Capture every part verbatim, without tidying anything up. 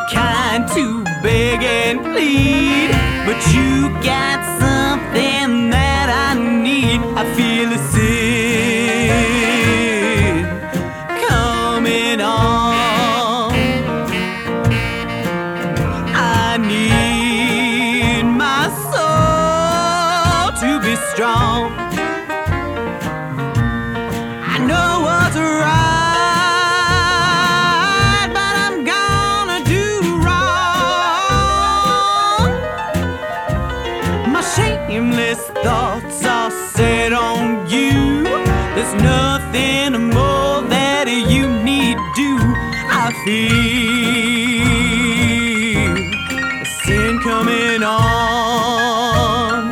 kind to beg and plead, but you got something that I need. I feel a sin coming on. I need my soul to be strong. I know what's right, but I'm gonna do wrong. My shameless thoughts are set on you. There's nothing more that you need do. I feel a sin coming on.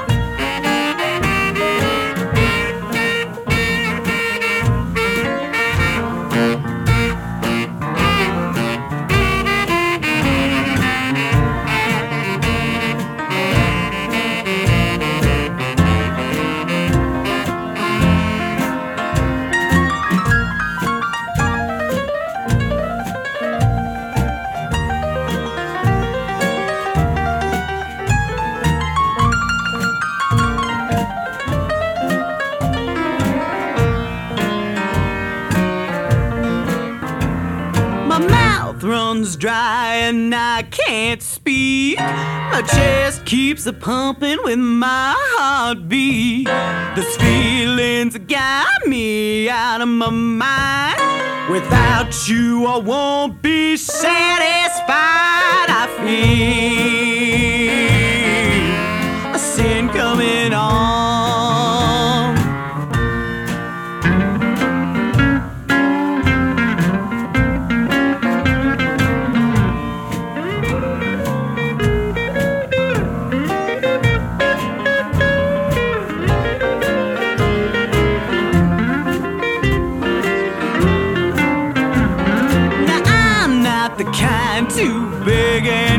My mouth runs dry and I can't speak. My chest keeps a pumping with my heartbeat. These feelings got me out of my mind. Without you I won't be satisfied. I feel a sin coming on. The kind to beg and